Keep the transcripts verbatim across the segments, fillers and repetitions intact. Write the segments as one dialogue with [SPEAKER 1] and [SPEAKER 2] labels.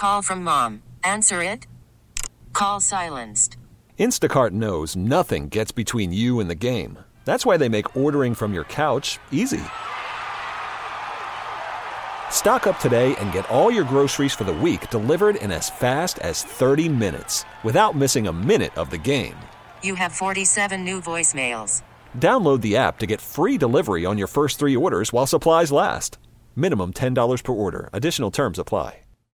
[SPEAKER 1] Call from mom. Answer it. Call silenced.
[SPEAKER 2] Instacart knows nothing gets between you and the game. That's why they make ordering from your couch easy. Stock up today and get all your groceries for the week delivered in as fast as thirty minutes without missing a minute of the game.
[SPEAKER 1] You have forty-seven new voicemails.
[SPEAKER 2] Download the app to get free delivery on your first three orders while supplies last. Minimum ten dollars per order. Additional terms apply.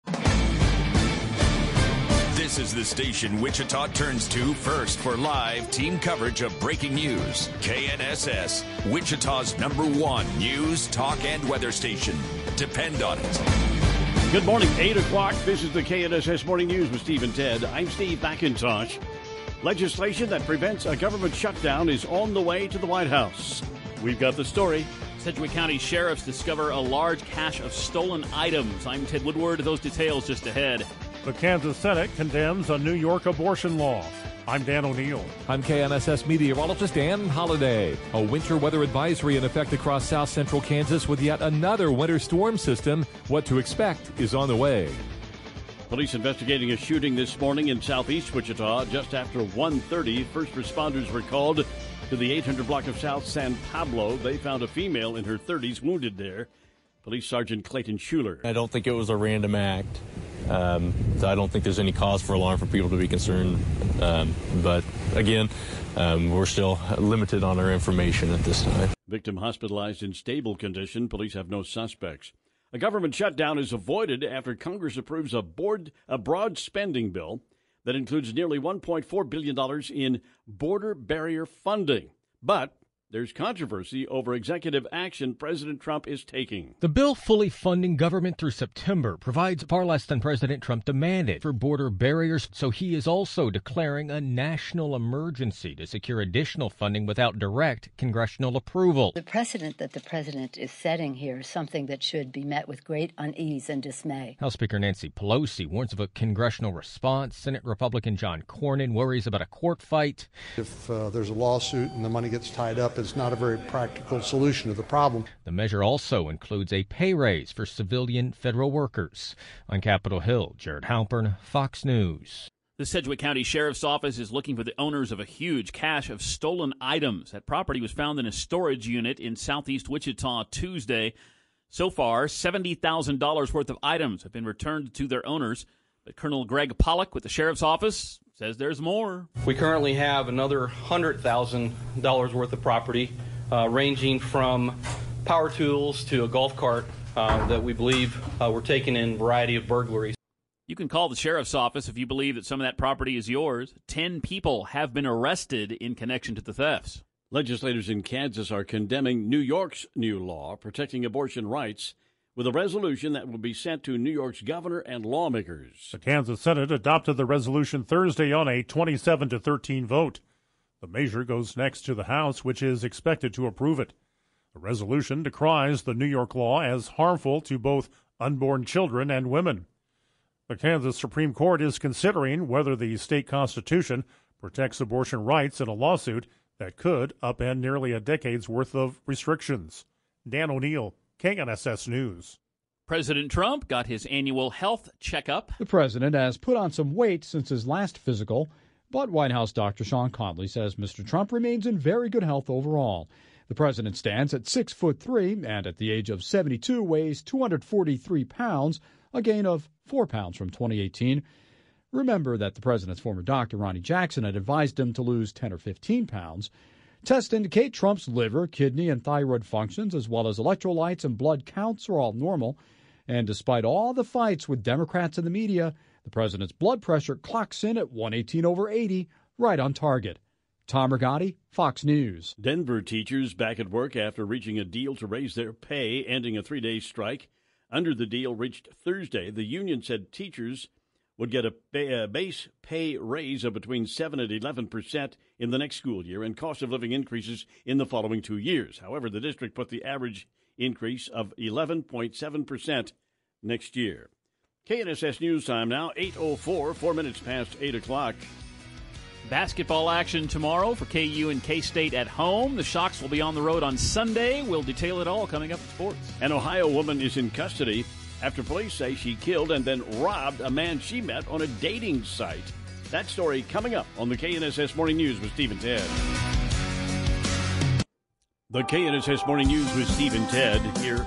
[SPEAKER 3] This is the station Wichita turns to first for live team coverage of breaking news. K N S S, Wichita's number one news, talk, and weather station. Depend on it.
[SPEAKER 4] Good morning, eight o'clock. This is the K N S S Morning News with Steve and Ted. I'm Steve McIntosh. Legislation that prevents a government shutdown is on the way to the White House. We've got the story.
[SPEAKER 5] Sedgwick County sheriffs discover a large cache of stolen items. I'm Ted Woodward. Those details just ahead.
[SPEAKER 6] The Kansas Senate condemns a New York abortion law. I'm Dan O'Neill.
[SPEAKER 7] I'm K N S S meteorologist Dan Holliday. A winter weather advisory in effect across south central Kansas with yet another winter storm system. What to expect is on the way.
[SPEAKER 4] Police investigating a shooting this morning in southeast Wichita. Just after one thirty, first responders were called to the eight hundred block of South San Pablo. They found a female in her thirties wounded there. Police Sergeant Clayton Schuler.
[SPEAKER 8] I don't think it was a random act. Um, so I don't think there's any cause for alarm for people to be concerned. Um, but again, um, we're still limited on our information at this time.
[SPEAKER 4] Victim hospitalized in stable condition. Police have no suspects. A government shutdown is avoided after Congress approves a, board, a broad spending bill that includes nearly one point four billion dollars in border barrier funding. But there's controversy over executive action President Trump is taking.
[SPEAKER 9] The bill fully funding government through September provides far less than President Trump demanded for border barriers, so he is also declaring a national emergency to secure additional funding without direct congressional approval.
[SPEAKER 10] The precedent that the president is setting here is something that should be met with great unease and dismay.
[SPEAKER 9] House Speaker Nancy Pelosi warns of a congressional response. Senate Republican John Cornyn worries about a court fight.
[SPEAKER 11] If uh, there's a lawsuit and the money gets tied up, it's not a very practical solution to the problem.
[SPEAKER 9] The measure also includes a pay raise for civilian federal workers. On Capitol Hill, Jared Halpern, Fox News.
[SPEAKER 5] The Sedgwick County Sheriff's Office is looking for the owners of a huge cache of stolen items. That property was found in a storage unit in southeast Wichita Tuesday. So far, seventy thousand dollars worth of items have been returned to their owners. But Colonel Greg Pollock with the Sheriff's Office says there's more.
[SPEAKER 12] We currently have another one hundred thousand dollars worth of property, uh, ranging from power tools to a golf cart uh, that we believe uh, were taken in a variety of burglaries.
[SPEAKER 5] You can call the Sheriff's Office if you believe that some of that property is yours. Ten people have been arrested in connection to the thefts.
[SPEAKER 4] Legislators in Kansas are condemning New York's new law protecting abortion rights with a resolution that will be sent to New York's governor and lawmakers.
[SPEAKER 6] The Kansas Senate adopted the resolution Thursday on a twenty-seven to thirteen vote. The measure goes next to the House, which is expected to approve it. The resolution decries the New York law as harmful to both unborn children and women. The Kansas Supreme Court is considering whether the state constitution protects abortion rights in a lawsuit that could upend nearly a decade's worth of restrictions. Dan O'Neill, K N S S News.
[SPEAKER 5] President Trump got his annual health checkup.
[SPEAKER 13] The president has put on some weight since his last physical, but White House Doctor Sean Conley says Mister Trump remains in very good health overall. The president stands at six foot three and at the age of seventy-two weighs two hundred forty-three pounds, a gain of four pounds from twenty eighteen. Remember that the president's former doctor, Ronnie Jackson, had advised him to lose ten or fifteen pounds. Tests indicate Trump's liver, kidney, and thyroid functions, as well as electrolytes and blood counts, are all normal. And despite all the fights with Democrats and the media, the president's blood pressure clocks in at one eighteen over eighty, right on target. Tom Rigotti, Fox News.
[SPEAKER 4] Denver teachers back at work after reaching a deal to raise their pay, ending a three-day strike. Under the deal reached Thursday, the union said teachers would get a, pay, a base pay raise of between seven and eleven percent in the next school year and cost of living increases in the following two years. However, the district put the average increase of eleven point seven percent next year. K N S S News Time now, eight oh four, four minutes past eight o'clock.
[SPEAKER 5] Basketball action tomorrow for K U and K-State at home. The Shocks will be on the road on Sunday. We'll detail it all coming up in sports.
[SPEAKER 4] An Ohio woman is in custody after police say she killed and then robbed a man she met on a dating site. That story coming up on the K N S S Morning News with Steve and Ted. The K N S S Morning News with Steve and Ted here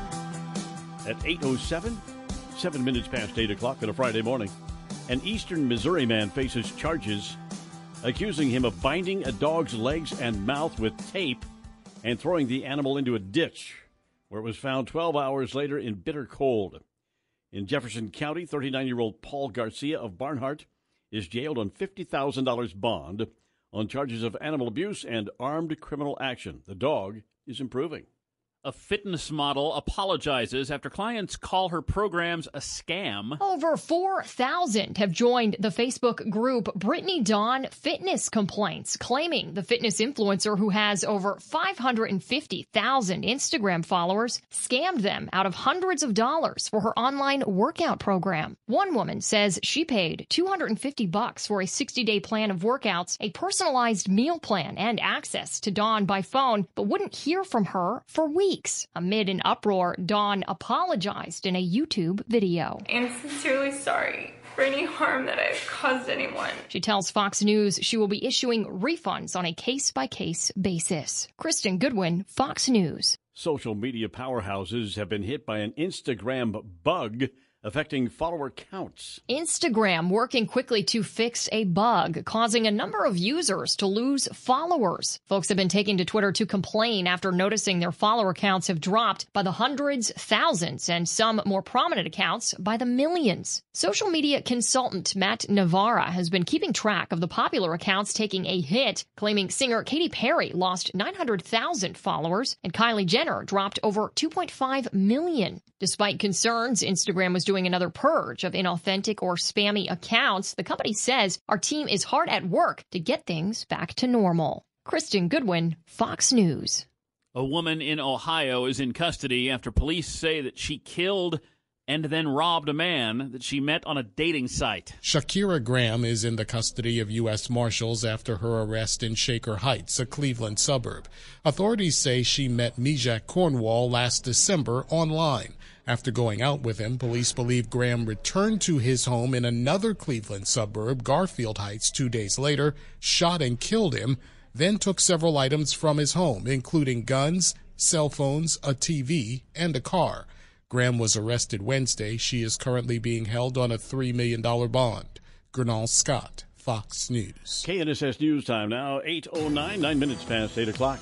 [SPEAKER 4] at eight oh seven, seven minutes past eight o'clock on a Friday morning. An eastern Missouri man faces charges accusing him of binding a dog's legs and mouth with tape and throwing the animal into a ditch, where it was found twelve hours later in bitter cold. In Jefferson County, thirty-nine-year-old Paul Garcia of Barnhart is jailed on fifty thousand dollars bond on charges of animal abuse and armed criminal action. The dog is improving.
[SPEAKER 5] A fitness model apologizes after clients call her programs a scam.
[SPEAKER 14] Over four thousand have joined the Facebook group Brittany Dawn Fitness Complaints, claiming the fitness influencer, who has over five hundred fifty thousand Instagram followers, scammed them out of hundreds of dollars for her online workout program. One woman says she paid two hundred fifty bucks for a sixty-day plan of workouts, a personalized meal plan, and access to Dawn by phone, but wouldn't hear from her for weeks. Amid an uproar, Dawn apologized in a YouTube video.
[SPEAKER 15] I'm sincerely sorry for any harm that I've caused anyone.
[SPEAKER 14] She tells Fox News she will be issuing refunds on a case-by-case basis. Kristen Goodwin, Fox News.
[SPEAKER 4] Social media powerhouses have been hit by an Instagram bug affecting follower counts.
[SPEAKER 14] Instagram working quickly to fix a bug, causing a number of users to lose followers. Folks have been taking to Twitter to complain after noticing their follower counts have dropped by the hundreds, thousands, and some more prominent accounts by the millions. Social media consultant Matt Navarra has been keeping track of the popular accounts taking a hit, claiming singer Katy Perry lost nine hundred thousand followers and Kylie Jenner dropped over two point five million. Despite concerns Instagram was doing another purge of inauthentic or spammy accounts, the company says our team is hard at work to get things back to normal. Kristen Goodwin, Fox News.
[SPEAKER 5] A woman in Ohio is in custody after police say that she killed and then robbed a man that she met on a dating site.
[SPEAKER 16] Shakira Graham is in the custody of U S Marshals after her arrest in Shaker Heights, a Cleveland suburb. Authorities say she met Mijak Cornwall last December online. After going out with him, police believe Graham returned to his home in another Cleveland suburb, Garfield Heights, two days later, shot and killed him, then took several items from his home, including guns, cell phones, a T V, and a car. Graham was arrested Wednesday. She is currently being held on a three million dollars bond. Gernal Scott, Fox News.
[SPEAKER 4] K N S S News Time now, eight oh nine, nine minutes past eight o'clock.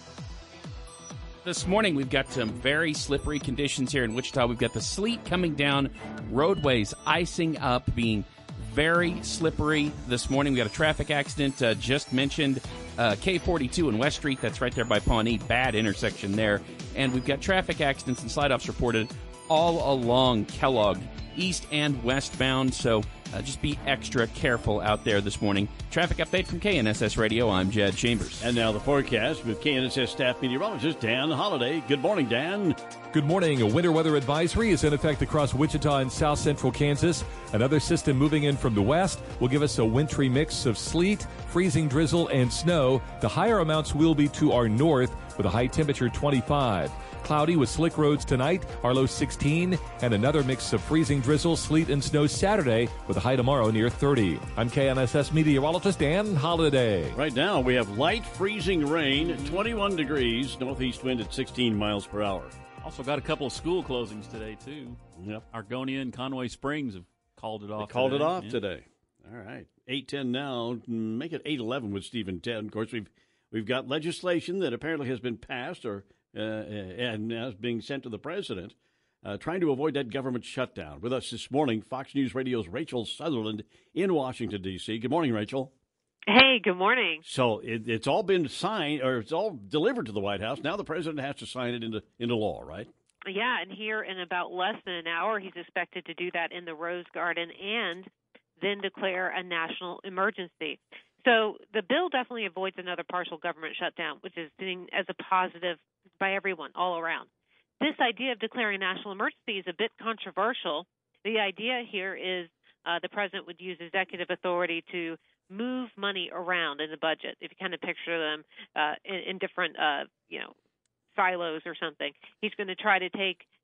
[SPEAKER 17] This morning, we've got some very slippery conditions here in Wichita. We've got the sleet coming down, roadways icing up, being very slippery this morning. We got a traffic accident uh, just mentioned, uh, K forty-two and West Street. That's right there by Pawnee. Bad intersection there. And we've got traffic accidents and slide-offs reported all along Kellogg, east and westbound. So uh, just be extra careful out there this morning. Traffic update from K N S S Radio. I'm Jed Chambers.
[SPEAKER 4] And now the forecast with K N S S staff meteorologist Dan Holliday. Good morning, Dan.
[SPEAKER 7] Good morning. A winter weather advisory is in effect across Wichita and south central Kansas. Another system moving in from the west will give us a wintry mix of sleet, freezing drizzle, and snow. The higher amounts will be to our north with a high temperature twenty-five. Cloudy with slick roads tonight, our low sixteen, and another mix of freezing drizzle, sleet, and snow Saturday with a high tomorrow near thirty. I'm K N S S meteorologist Dan Holliday.
[SPEAKER 4] Right now we have light freezing rain, twenty-one degrees, northeast wind at sixteen miles per hour.
[SPEAKER 5] Also got a couple of school closings today, too.
[SPEAKER 4] Yep.
[SPEAKER 5] Argonia and Conway Springs have called it off
[SPEAKER 4] They called
[SPEAKER 5] today.
[SPEAKER 4] it off
[SPEAKER 5] yeah.
[SPEAKER 4] today. All right. eight ten now. Make it eight eleven with Steve and Ted. Of course, we've we've got legislation that apparently has been passed or uh, and now is being sent to the president, uh, trying to avoid that government shutdown. With us this morning, Fox News Radio's Rachel Sutherland in Washington, D C Good morning, Rachel.
[SPEAKER 18] Hey, good morning.
[SPEAKER 4] So it, it's all been signed, or it's all delivered to the White House. Now the president has to sign it into into law, right?
[SPEAKER 18] Yeah, and here in about less than an hour, he's expected to do that in the Rose Garden and then declare a national emergency. So the bill definitely avoids another partial government shutdown, which is seen as a positive by everyone all around. This idea of declaring a national emergency is a bit controversial. The idea here is uh, the president would use executive authority to move money around in the budget. If you kind of picture them uh, in, in different, uh, you know, silos or something, he's going to try to take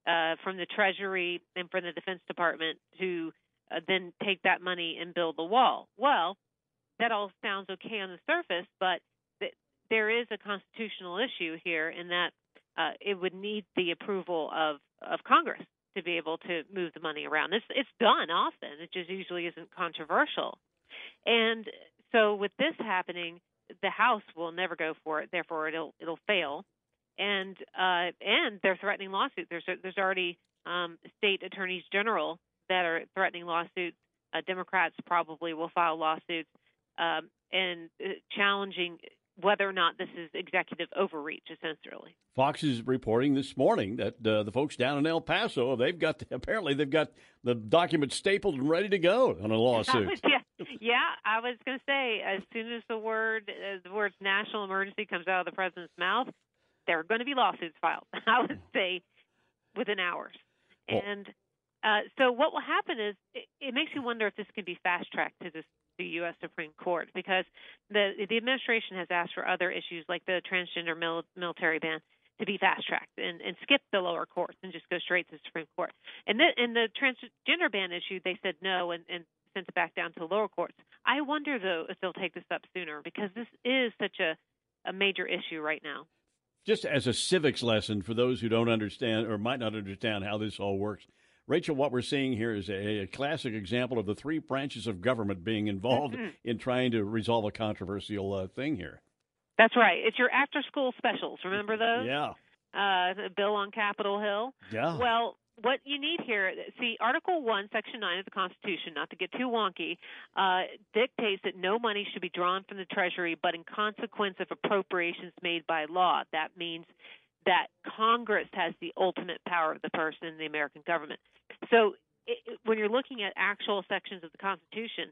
[SPEAKER 18] uh, from the Treasury and from the Defense Department to uh, then take that money and build the wall. Well, that all sounds okay on the surface, but th- there is a constitutional issue here in that uh, it would need the approval of, of Congress to be able to move the money around. It's, it's done often. It just usually isn't controversial. And so with this happening, the House will never go for it. Therefore, it'll it'll fail. And uh, and they're threatening lawsuits. There's there's already um, state attorneys general that are threatening lawsuits. Uh, Democrats probably will file lawsuits um, and uh, challenging whether or not this is executive overreach, essentially.
[SPEAKER 4] Fox is reporting this morning that uh, the folks down in El Paso, they've got apparently they've got the documents stapled and ready to go on a lawsuit.
[SPEAKER 18] yeah, yeah, I was going to say, as soon as the word uh, the words national emergency comes out of the president's mouth, there are going to be lawsuits filed. I would say within hours.
[SPEAKER 4] Well,
[SPEAKER 18] and uh, so what will happen is it, it makes you wonder if this can be fast-tracked to this the U S Supreme Court, because the the administration has asked for other issues like the transgender mil- military ban to be fast-tracked and, and skip the lower courts and just go straight to the Supreme Court. And the, and the transgender ban issue, they said no and, and sent it back down to the lower courts. I wonder, though, if they'll take this up sooner, because this is such a, a major issue right now.
[SPEAKER 4] Just as a civics lesson for those who don't understand or might not understand how this all works, Rachel, what we're seeing here is a, a classic example of the three branches of government being involved mm-hmm. in trying to resolve a controversial uh, thing here.
[SPEAKER 18] That's right. It's your after-school specials. Remember those?
[SPEAKER 4] Yeah.
[SPEAKER 18] Uh, the bill on Capitol Hill.
[SPEAKER 4] Yeah.
[SPEAKER 18] Well, what you need here, see, Article one, Section nine of the Constitution, not to get too wonky, uh, dictates that no money should be drawn from the Treasury but in consequence of appropriations made by law. That means that Congress has the ultimate power of the person in the American government. So it, when you're looking at actual sections of the Constitution,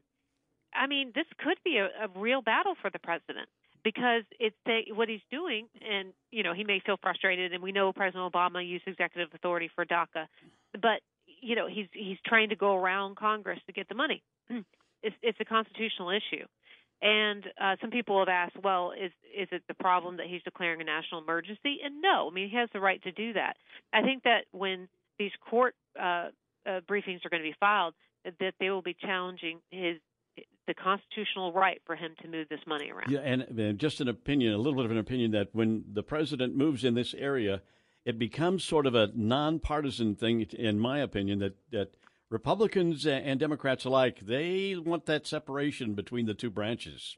[SPEAKER 18] I mean, this could be a, a real battle for the president, because it's a, what he's doing, and, you know, he may feel frustrated, and we know President Obama used executive authority for DACA, but, you know, he's he's trying to go around Congress to get the money. It's, it's a constitutional issue. And uh, some people have asked, well, is is it the problem that he's declaring a national emergency? And no, I mean, he has the right to do that. I think that when these court uh, uh, briefings are going to be filed, that they will be challenging his the constitutional right for him to move this money around.
[SPEAKER 4] Yeah, and, and just an opinion, a little bit of an opinion, that when the president moves in this area, it becomes sort of a nonpartisan thing, in my opinion, that, that Republicans and Democrats alike, they want that separation between the two branches.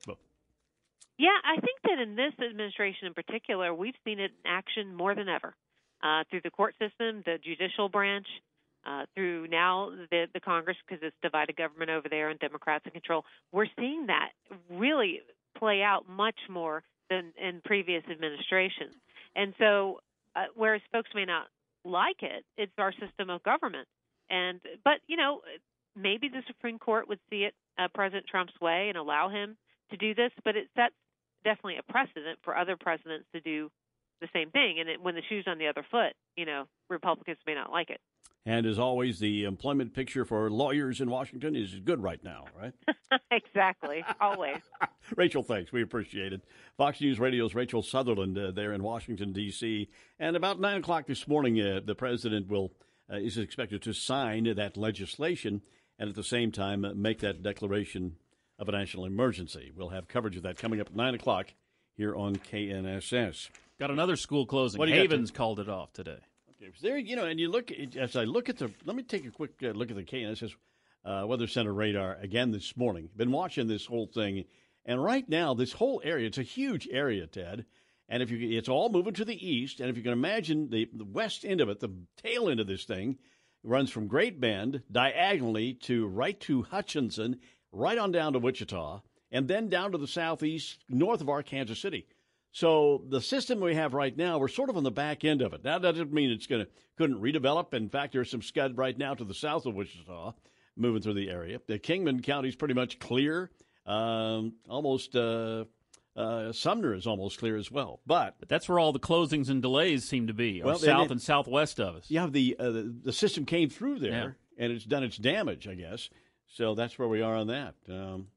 [SPEAKER 18] Yeah, I think that in this administration in particular, we've seen it in action more than ever, uh, through the court system, the judicial branch, uh, through now the, the Congress, because it's divided government over there and Democrats in control. We're seeing that really play out much more than in previous administrations. And so uh, whereas folks may not like it, it's our system of government. And but, you know, maybe the Supreme Court would see it uh, President Trump's way and allow him to do this, but it sets definitely a precedent for other presidents to do the same thing. And it, when the shoe's on the other foot, you know, Republicans may not like it.
[SPEAKER 4] And as always, the employment picture for lawyers in Washington is good right now, right?
[SPEAKER 18] Exactly, always.
[SPEAKER 4] Rachel, thanks. We appreciate it. Fox News Radio's Rachel Sutherland uh, there in Washington, D C And about nine o'clock this morning, uh, the president will uh, is expected to sign that legislation and at the same time uh, make that declaration of a national emergency. We'll have coverage of that coming up at nine o'clock here on K N S S.
[SPEAKER 5] Got another school closing.
[SPEAKER 4] What do you
[SPEAKER 5] Havens called it off today.
[SPEAKER 4] Okay, there, you know, and you look, as I look at the, let me take a quick uh, look at the K N S S uh, Weather Center radar again this morning. Been watching this whole thing, and right now, this whole area, it's a huge area, Ted, and if you, it's all moving to the east, and if you can imagine the, the west end of it, the tail end of this thing, runs from Great Bend diagonally to right to Hutchinson, right on down to Wichita, and then down to the southeast, north of our Kansas City. So the system we have right now, we're sort of on the back end of it. Now, that doesn't mean it's going to couldn't redevelop. In fact, there's some scud right now to the south of Wichita moving through the area. The Kingman County is pretty much clear. Um, almost uh, uh, Sumner is almost clear as well. But,
[SPEAKER 5] but that's where all the closings and delays seem to be, or
[SPEAKER 4] well,
[SPEAKER 5] south
[SPEAKER 4] it,
[SPEAKER 5] and southwest of us.
[SPEAKER 4] Yeah, the, uh, the the system came through there, yeah. and it's done its damage, I guess. So that's where we are on that. Um,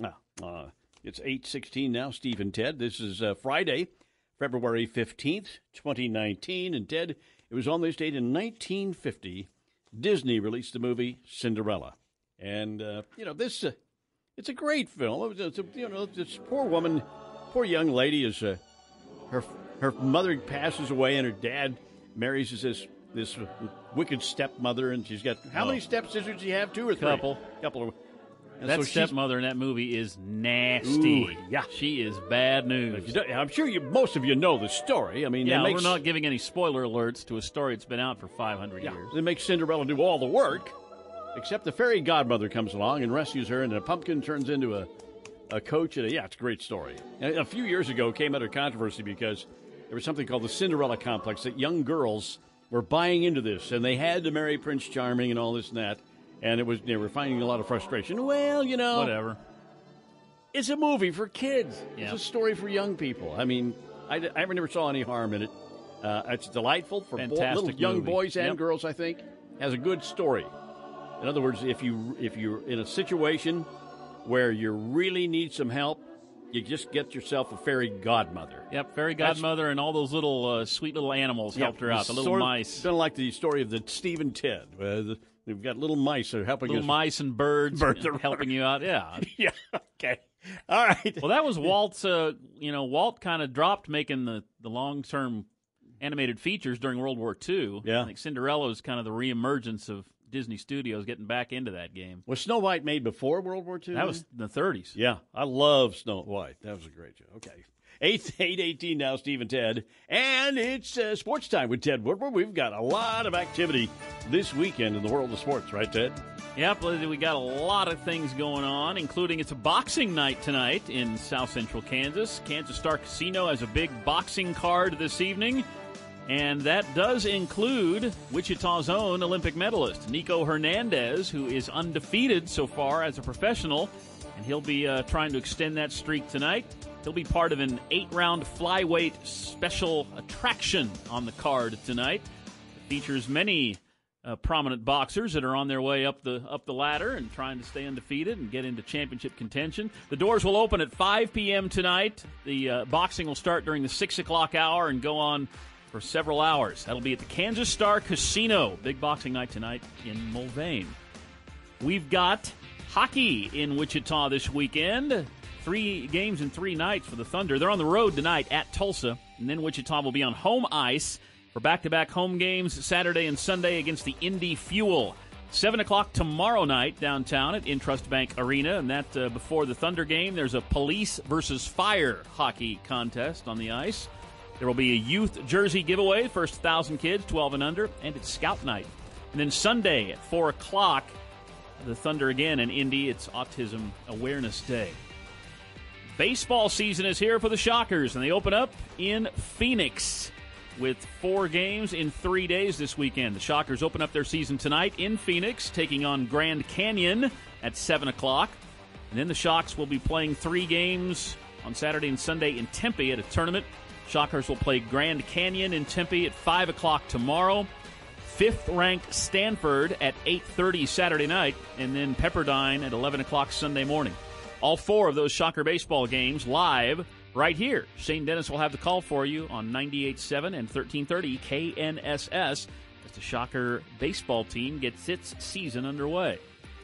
[SPEAKER 4] uh, It's eight sixteen now, Steve and Ted. This is uh, Friday, February fifteenth, twenty nineteen. And, Ted, It was on this date in nineteen fifty. Disney released the movie Cinderella. And, uh, you know, this, uh, it's a great film. It was, it's a, you know, this poor woman, poor young lady is, uh, her her mother passes away and her dad marries this this wicked stepmother, and she's got, how oh. many stepsisters do you have? Two or three?
[SPEAKER 5] Couple.
[SPEAKER 4] Couple of. And
[SPEAKER 5] that
[SPEAKER 4] so
[SPEAKER 5] stepmother in that movie is nasty.
[SPEAKER 4] Ooh, yeah.
[SPEAKER 5] She is bad news.
[SPEAKER 4] I'm sure you, most of you know the story. I mean,
[SPEAKER 5] yeah,
[SPEAKER 4] makes,
[SPEAKER 5] we're not giving any spoiler alerts to a story that's been out for five hundred
[SPEAKER 4] yeah,
[SPEAKER 5] years.
[SPEAKER 4] It makes Cinderella do all the work, except the fairy godmother comes along and rescues her, and a pumpkin turns into a, a coach. And a, yeah, it's a great story. And a few years ago, it came under controversy because there was something called the Cinderella complex, that young girls were buying into this, and they had to marry Prince Charming and all this and that. And it was they were finding a lot of frustration. Well, you know,
[SPEAKER 5] whatever.
[SPEAKER 4] It's a movie for kids.
[SPEAKER 5] Yeah.
[SPEAKER 4] It's a story for young people. I mean, I, I never saw any harm in it. Uh, it's delightful for bo- little young
[SPEAKER 5] movie.
[SPEAKER 4] boys and
[SPEAKER 5] Yep.
[SPEAKER 4] girls, I think. Has a good story. In other words, if you if you're in a situation where you really need some help, you just get yourself a fairy godmother.
[SPEAKER 5] Yep, fairy
[SPEAKER 4] That's-
[SPEAKER 5] godmother and all those little uh, sweet little animals
[SPEAKER 4] Yeah,
[SPEAKER 5] helped her out. The little
[SPEAKER 4] sort of-
[SPEAKER 5] mice.
[SPEAKER 4] Kind of like the story of the Steve and Ted. Uh, the, they've got little mice that are helping
[SPEAKER 5] Little
[SPEAKER 4] us.
[SPEAKER 5] mice and birds,
[SPEAKER 4] Birds are
[SPEAKER 5] helping you out. Yeah.
[SPEAKER 4] yeah. Okay. All right.
[SPEAKER 5] Well, that was Walt's. Uh, you know, Walt kind of dropped making the, the long term animated features during World War Two.
[SPEAKER 4] Yeah.
[SPEAKER 5] I think Cinderella was kind of the reemergence of Disney Studios getting back into that game.
[SPEAKER 4] Was Snow White made before World War Two?
[SPEAKER 5] That was the thirties.
[SPEAKER 4] Yeah, I love Snow White. That was a great show. Okay. eight eight eighteen now, Steve and Ted. And it's uh, sports time with Ted Woodward. We've got a lot of activity this weekend in the world of sports, right, Ted?
[SPEAKER 5] Yep, we got a lot of things going on, including it's a boxing night tonight in South Central Kansas. Kansas Star Casino has a big boxing card this evening, and that does include Wichita's own Olympic medalist, Nico Hernandez, who is undefeated so far as a professional, and he'll be uh, trying to extend that streak tonight. He'll be part of an eight-round flyweight special attraction on the card tonight. It features many uh, prominent boxers that are on their way up the up the ladder and trying to stay undefeated and get into championship contention. The doors will open at five p.m. tonight. The uh, boxing will start during the six o'clock hour and go on for several hours. That'll be at the Kansas Star Casino. Big boxing night tonight in Mulvane. We've got hockey in Wichita this weekend. Three games in three nights for the Thunder. They're on the road tonight at Tulsa, and then Wichita will be on home ice for back-to-back home games Saturday and Sunday against the Indy Fuel. seven o'clock tomorrow night downtown at Intrust Bank Arena, and that uh, before the Thunder game, there's a police versus fire hockey contest on the ice. There will be a youth jersey giveaway, first one thousand kids, twelve and under, and it's Scout Night. And then Sunday at four o'clock, the Thunder again in Indy. It's Autism Awareness Day. Baseball season is here for the Shockers, and they open up in Phoenix with four games in three days this weekend. The Shockers open up their season tonight in Phoenix, taking on Grand Canyon at seven o'clock. And then the Shocks will be playing three games on Saturday and Sunday in Tempe at a tournament. Shockers will play Grand Canyon in Tempe at five o'clock tomorrow. Fifth-ranked Stanford at eight thirty Saturday night, and then Pepperdine at eleven o'clock Sunday morning. All four of those Shocker baseball games live right here. Shane Dennis will have the call for you on ninety-eight point seven and thirteen thirty K N S S as the Shocker baseball team gets its season underway.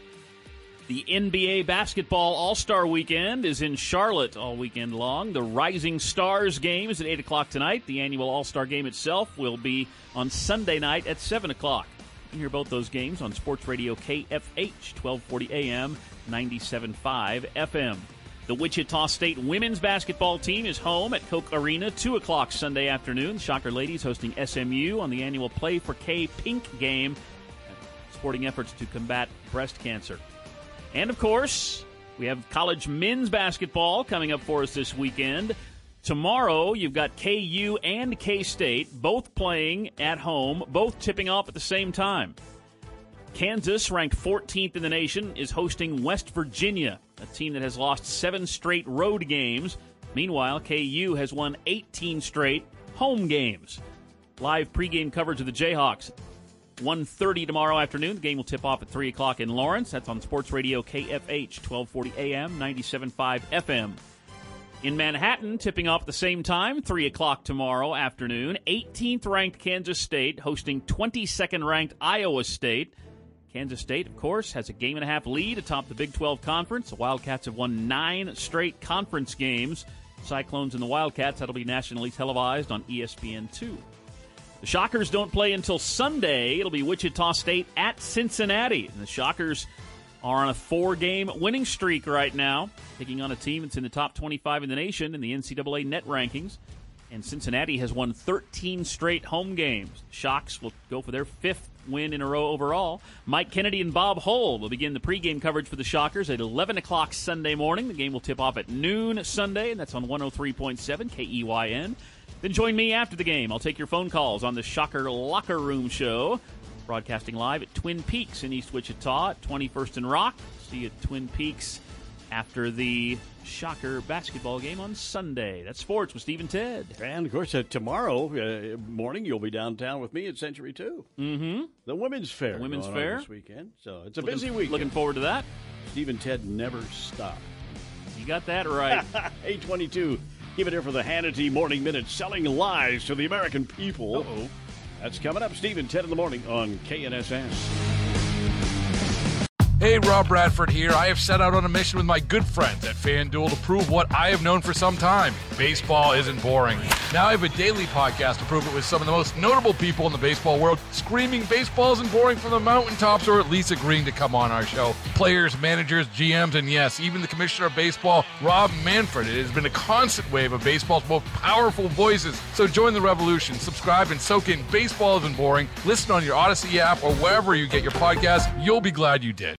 [SPEAKER 5] The N B A Basketball All-Star Weekend is in Charlotte all weekend long. The Rising Stars game is at eight o'clock tonight. The annual All-Star game itself will be on Sunday night at seven o'clock. You can hear both those games on Sports Radio K F H, twelve forty A M, ninety-seven point five F M. The Wichita State women's basketball team is home at Koch Arena, two o'clock Sunday afternoon. The Shocker ladies hosting S M U on the annual Play for K Pink game, supporting efforts to combat breast cancer. And, of course, we have college men's basketball coming up for us this weekend. Tomorrow, you've got K U and K-State both playing at home, both tipping off at the same time. Kansas, ranked fourteenth in the nation, is hosting West Virginia, a team that has lost seven straight road games. Meanwhile, K U has won eighteen straight home games. Live pregame coverage of the Jayhawks. one thirty tomorrow afternoon. The game will tip off at three o'clock in Lawrence. That's on Sports Radio K F H, twelve forty A M, ninety-seven point five F M. In Manhattan, tipping off at the same time, three o'clock tomorrow afternoon. eighteenth-ranked Kansas State hosting twenty-second-ranked Iowa State. Kansas State, of course, has a game-and-a-half lead atop the Big twelve Conference. The Wildcats have won nine straight conference games. Cyclones and the Wildcats, that'll be nationally televised on E S P N two. The Shockers don't play until Sunday. It'll be Wichita State at Cincinnati. And the Shockers are on a four-game winning streak right now, taking on a team that's in the top twenty-five in the nation in the N C double A net rankings. And Cincinnati has won thirteen straight home games. The Shocks will go for their fifth win in a row overall. Mike Kennedy and Bob Hull will begin the pregame coverage for the Shockers at eleven o'clock Sunday morning. The game will tip off at noon Sunday, and that's on one oh three point seven K E Y N. Then join me after the game. I'll take your phone calls on the Shocker Locker Room Show. Broadcasting live at Twin Peaks in East Wichita at twenty-first and Rock. See you at Twin Peaks after the Shocker basketball game on Sunday. That's sports with Steve and Ted.
[SPEAKER 4] And, of course, uh, tomorrow uh, morning you'll be downtown with me at Century two.
[SPEAKER 5] Mm-hmm.
[SPEAKER 4] The Women's Fair.
[SPEAKER 5] The Women's
[SPEAKER 4] going
[SPEAKER 5] Fair.
[SPEAKER 4] on this weekend. So it's a
[SPEAKER 5] Looking-
[SPEAKER 4] busy weekend.
[SPEAKER 5] looking forward to that.
[SPEAKER 4] Steve and Ted never stop.
[SPEAKER 5] You got that right.
[SPEAKER 4] eight twenty-two. Give it here for the Hannity Morning Minute, selling lies to the American people.
[SPEAKER 5] Uh-oh.
[SPEAKER 4] That's coming up. Steve and Ted in the morning on K N S S.
[SPEAKER 19] Hey, Rob Bradford here. I have set out on a mission with my good friends at FanDuel to prove what I have known for some time. Baseball isn't boring. Now I have a daily podcast to prove it with some of the most notable people in the baseball world, screaming baseball isn't boring from the mountaintops, or at least agreeing to come on our show. Players, managers, G Ms, and yes, even the commissioner of baseball, Rob Manfred. It has been a constant wave of baseball's most powerful voices. So join the revolution. Subscribe and soak in Baseball Isn't Boring. Listen on your Odyssey app or wherever you get your podcasts. You'll be glad you did.